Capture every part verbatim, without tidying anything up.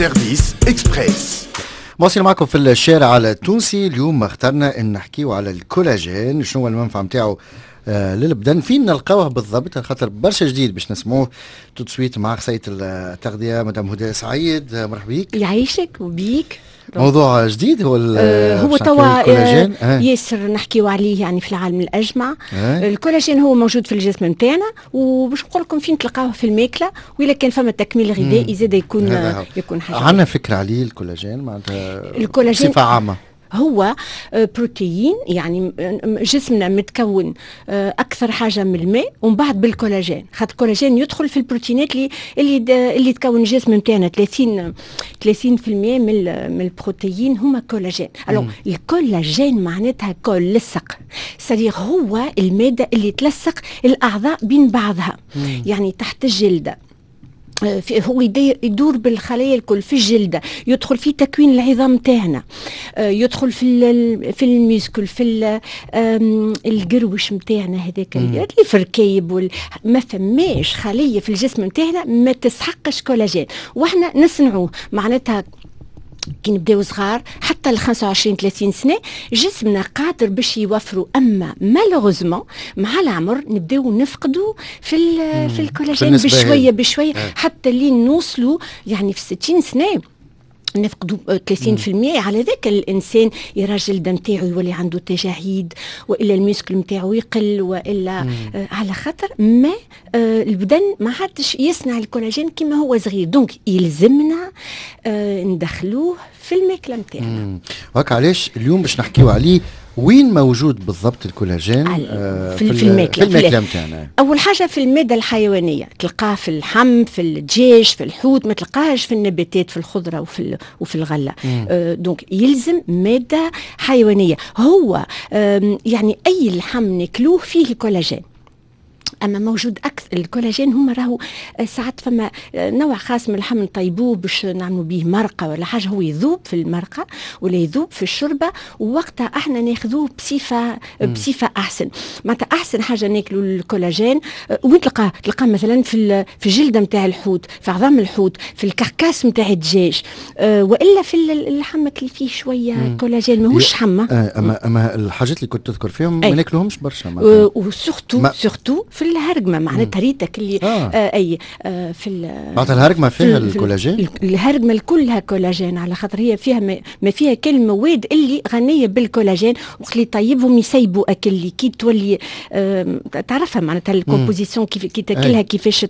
سيرفيس اكسبريس. مواصل معكم في الشارع التونسي. اليوم اخترنا ان نحكيو على الكولاجين، شنو هو المنفعه نتاعو آه للبدن، فين نلقاوه بالضبط، خاطر برشا جديد باش نسموه تو سويت مع خصية التغذية مدام هدى سعيد. آه مرحبا بيك. يعيشك وبيك. موضوع جديد هو آه هو توا الكولاجين آه ياسر نحكيو عليه يعني في العالم الاجمع. آه الكولاجين هو موجود في الجسم نتاعنا، وباش نقول لكم فين تلقاوه في الماكله، واذا كان فما تكميل غذائي زاد يكون آه يكون حاجه. عندنا فكره عليه الكولاجين معناتها الكولاجين بصفه عامه هو بروتين، يعني جسمنا متكون اكثر حاجه من الماء ومن بعد بالكولاجين، خاطر الكولاجين يدخل في البروتينات اللي اللي اللي تكون الجسم نتاعنا. ثلاثين ثلاثين بالمئة من من البروتين هما كولاجين. الو الكولاجين معناتها كول لصق، صديق هو الماده اللي تلصق الاعضاء بين بعضها. مم. يعني تحت الجلد هو يدور بالخلايا الكل في الجلد، يدخل في تكوين العظام تاعنا، يدخل في في الميسكل، في القروش نتاعنا هذاك اللي في الركايب. ما فماش خليه في الجسم نتاعنا ما تسحقش كولاجين، واحنا نصنعوه. معناتها كي نبداو صغار حتى ل خمسة وعشرين ثلاثين سنه جسمنا قادر باش يوفروا، اما مالوغوزمون مع العمر نبداو نفقدوا في في الكولاجين بشويه بشويه حتى اللي نوصلوا يعني في ستين سنه نفقدوا ثلاثين بالمئة. على ذاك الانسان يرى الجلد نتاعو يولي عنده تجاعيد، والا الميسكل نتاعو يقل، والا آه على خاطر ما آه البدن ما عادش يصنع الكولاجين كما هو صغير. دونك يلزمنا آه ندخلوه في الماكله نتاعنا. وهك علاش اليوم باش نحكيو عليه. وين موجود بالضبط الكولاجين آه في, في الماكله في الماكله نتاعنا؟ اول حاجه في الماده الحيوانيه تلقاه في اللحم، في الدجاج، في الحوت، ما تلقاهش في النباتات، في الخضره وفي وفي الغله. آه دونك يلزم ماده حيوانيه. هو آه يعني اي لحم ناكلوه فيه الكولاجين، اما موجود اكثر الكولاجين هما راهو ساعات فما نوع خاص من اللحم نطيبوه باش نعملوا به مرقه ولا حاجه، هو يذوب في المرقه ولا يذوب في الشوربه، ووقتها احنا ناخذوه بصفه بصفه احسن. معناتها احسن حاجه ناكلوا الكولاجين وين تلقاه؟ تلقاه مثلا في في الجلده نتاع الحوت، في عظام الحوت، في الكركاس نتاع الدجاج، أه والا في اللحم اللي فيه شويه مم. كولاجين ماهوش حمه. أه اما اما الحاجات اللي كنت تذكر فيهم ما ناكلوهمش برشا. أه وسورتو سورتو في الهرقمه، معناتها ريتك اللي آه. آه اي آه في معناتها الهرقمه فيها الكولاجين. الهرقمه كلها كولاجين، على خاطر هي فيها ما فيها كل المواد اللي غنيه بالكولاجين، وقت اللي طيبهم يسيبوا اكل اللي كي تولي آه تعرفها معناتها الكومبوزيسيون كيف كي تاكلها كيفاش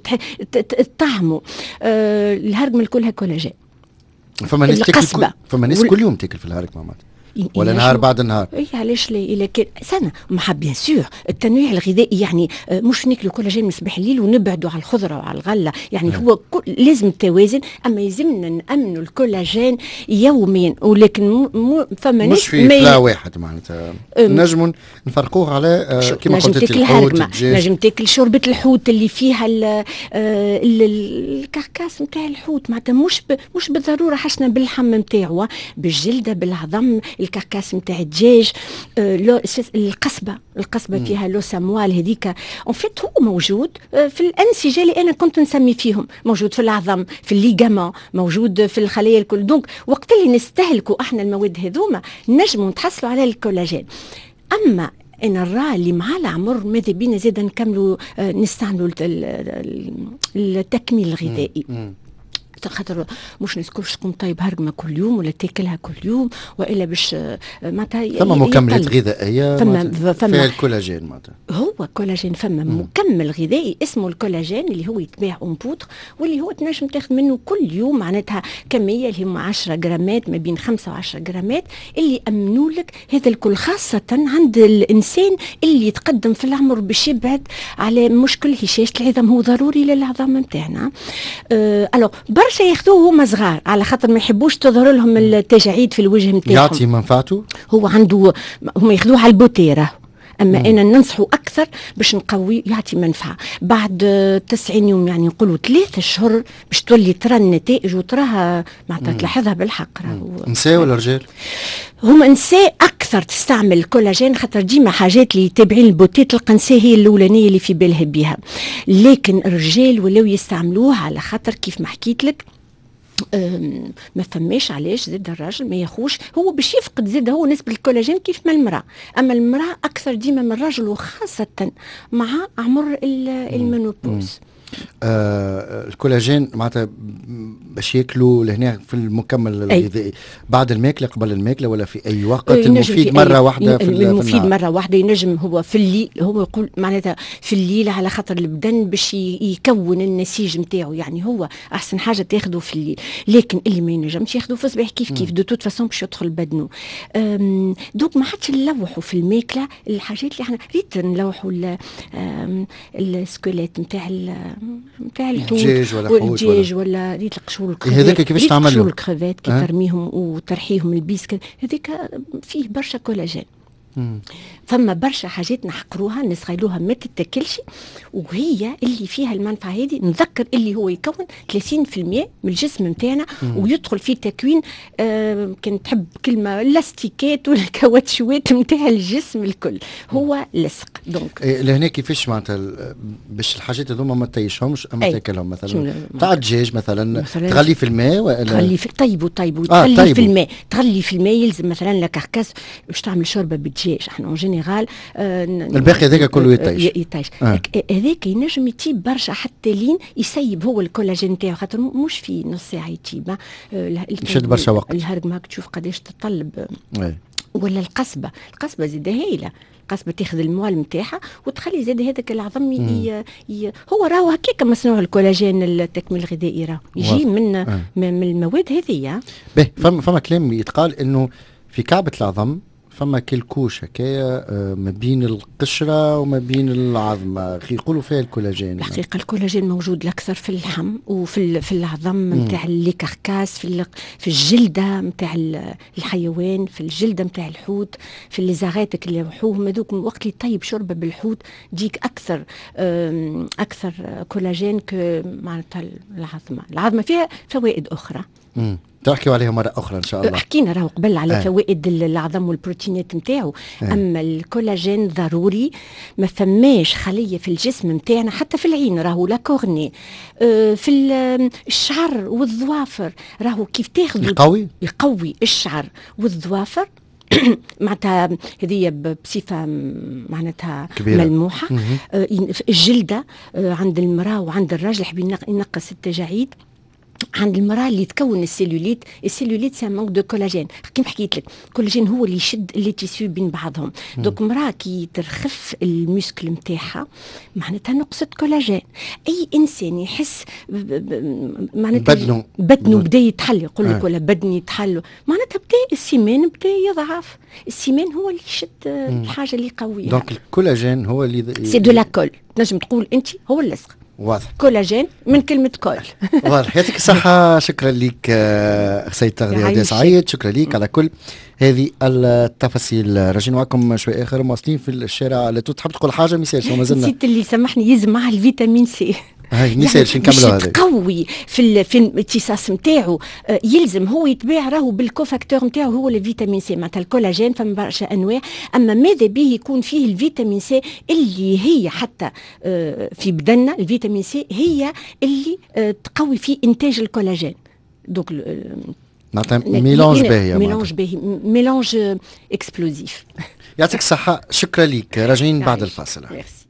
طعمه. آه الهرقمه كلها كولاجين. فما ناس تاكل فما ناس كل يوم تاكل في الهرقمه معناتها ولا نهار بعد نهار. اي علاش لا الا كان سنه مع بيان سور التنويع الغذائي، يعني مش ناكلوا كولاجين من الصباح الليل ونبعدوا على الخضره وعلى الغله، يعني م. هو لازم توازن. اما يلزمنا نامنوا الكولاجين يوميا، ولكن مو فما مش في بلا واحد معناتها نجموا نفرقوه على كما قلت الحوت. نجم تاكل شوربه الحوت اللي فيها الكركاس نتاع الحوت، معناتها مش مش بالضروره حشنا باللحم نتاعو، بالجلده بالعظم، الكركاس نتاع الدجاج، آه القصبه القصبه مم. فيها لو ساموال هذيك اون فيت هو موجود آه في الانسجه اللي انا كنت نسمي فيهم، موجود في العظم، في الليغامون، موجود في الخلايا الكل. دونك وقت اللي نستهلكوا احنا المواد هذوما نجموا نتحصلوا على الكولاجين. اما انا نرى اللي مع العمر ماذا بينا زاد نكملوا آه نستعملوا التكميل الغذائي. مم. خاطر مش نذكر شكون طيب هرقمه كل يوم ولا تاكلها كل يوم، والا باش معناتها فما مكملات غذائيه فما فيها الكولاجين. معناتها هو كولاجين فما مم. مكمل غذائي اسمه الكولاجين اللي هو يتباع اون بودر، واللي هو تنجم تاخذ منه كل يوم معناتها كميه اللي هم عشرة جرامات، ما بين خمسة وعشرة جرامات اللي امنوا لك هذا الكل، خاصه عند الانسان اللي يتقدم في العمر باش يبعد على مشكل هشاشه العظام. هو ضروري للعظام نتاعنا. أه الو برشا ياخذوه هما صغار على خاطر ما يحبوش تظهر لهم التجاعيد في الوجه نتاعهم. يعطي منفعته. هو عنده هم ياخذوه على البوتيره، اما مم. انا ننصحوا اكثر باش نقوي، يعطي منفعه بعد تسعين يوم، يعني نقولوا ثلاثة اشهر باش تولي ترى النتائج وتراها معناتها تلاحظها بالحق. نساء ولا رجال؟ هما نساء اكثر تستعمل الكولاجين، خاطر ديما حاجات اللي تابعين البوتي تلقى نساء هي الاولانيه اللي في بالها بها، لكن الرجال ولاو يستعملوه على خاطر كيف ما حكيت لك ما فماش علاش زاد الراجل ما ياخوش، هو باش يفقد زاد هو نسبة الكولاجين كيف ما المرأة، أما المرأة أكثر ديما من الراجل وخاصة مع عمر المينوبوز. آه الكولاجين معناتها باش ياكلوا لهنا في المكمل الغذائي بعد الماكله قبل الماكله ولا في اي وقت؟ المفيد مره واحده في المفيد مره واحده، ينجم هو في الليل، هو يقول معناتها في الليل على خاطر البدن باش يكون النسيج نتاعو، يعني هو احسن حاجه تاخذه في الليل، لكن اللي ما ينجمش ياخذه في الصباح كيف كيف دو توت فاسون باش يدخل بدنه. دوك ما عادش نلوحوا في الماكله الحاجات اللي احنا ريت نلوحوا السكيليت نتاع نتاع الحوت الدجاج ولا الدجاج ولا ريت القشور الكريفات، هذاك كيفاش تعملوا القشور الكريفات كي أه؟ ترميهم وترحيهم البيسكل، هذاك فيه برشا كولاجين. مم. فما برشا حاجات نحقروها نسخيلوها ما تتاكلش، وهي اللي فيها المنفعه هذه. نذكر اللي هو يكون ثلاثين بالمئة من الجسم نتاعنا ويدخل في تكوين آه كان تحب كلمه لاستيكات ولا كاوتشوات نتاع الجسم الكل، هو لصق. دونك إيه لهنا كيفاش معناتها باش الحاجات هذوما ما تطيشهمش اما تاكلهم مثلا تاع الدجاج مثلا تغلي في الماء ولا تغلي في طيبوا طيبوا تغلي آه في الماء، تغلي في الماء. يلزم مثلا لكركاس باش تعمل شوربه بالدجاج، احنا اون جينيرال آه الباقي هذاك كله يطيش يطيش هذاك آه. ينجم يطيب برشا حتى لين يسيب هو الكولاجين تاعو، خاطر مش في نص ساعه يطيب، آه يشد برشا وقت. الهرق ماك تشوف قداش تطلب آه. ولا القصبه القصبه زيد هايله، القصبه تاخذ الموال نتاعها وتخلي زاد هذاك العظم ي... ي... هو راهو هكاك مصنوع الكولاجين التكميل الغذائي راه يجي من آه. من المواد هذه. باهي فما فما كلام يتقال انه في كعبه العظم فما كلكوش هكايا ما بين القشره وما بين العظمه يقولوا فيها الكولاجين. الحقيقه الكولاجين موجود الاكثر في اللحم وفي في العظم نتاع الليكاركاس، في في الجلده نتاع الحيوان، في الجلده نتاع الحوت، في الليزاغات اللي يروحوهم هذوك وقت اللي طيب شوربه بالحوت تجيك اكثر اكثر كولاجين ك معناتها العظمه. العظمه فيها فوائد اخرى مم. تحكيوا عليها مرة أخرى إن شاء الله. حكينا راهو قبل على آه. فوائد العظم والبروتينات نتاعو، آه. أما الكولاجين ضروري. ما فماش خلية في الجسم نتاعنا حتى في العين راهو لا كورني، آه في الشعر والظوافر راهو كيف تاخذ يقوي يقوي الشعر والظوافر معناتها هذه بصفة معناتها كبيرة. ملموحة. آه الجلدة آه عند المرأة وعند الرجل يحب ينقص التجاعيد. عند المرأة اللي تكون السيلوليت، السيلوليت سي مانك دو كولاجين، كيما حكيت لك الكولاجين هو اللي يشد اللي تيسيو بين بعضهم. دوك مرأة كي ترخف المسكل نتاعها معناتها نقصت كولاجين. اي انسان يحس معناتها بدنه بدنه بدا يتحل، يقول لك ولا بدني يتحل، معناتها بدا السيمان بدا يضعف. السيمان هو اللي يشد الحاجة اللي قوية. دونك الكولاجين هو اللي سي دو لا كول، تنجم تقول انت هو اللصق. واضح. كولاجين من كلمة كول. واضح. يعطيك الصحة. شكرا لك سيد التغذية وديع سعيد، شكرا لك على كل هذه التفاصيل. راجعين معكم شوي آخر مواصلين في الشارع. لا تحب تقول حاجة ميسالش وما زلنا نسيت اللي سامحني يلزم معها الفيتامين سي. هاي ميسالش نكملوا هذا تقوي في في الامتصاص نتاعو. يلزم هو يتباع راهو بالكوفاكتور نتاعو هو الفيتامين سي معناتها الكولاجين. فما برشا انواع، اما ماذا به يكون فيه الفيتامين سي اللي هي حتى في بدننا الفيتامين سي هي اللي تقوي في انتاج الكولاجين. دوك معناتها ميلانج باهي ميلانج باهي ميلانج اكسبلوزيف. يعطيك الصحة. شكرا لك. راجعين بعد الفاصل.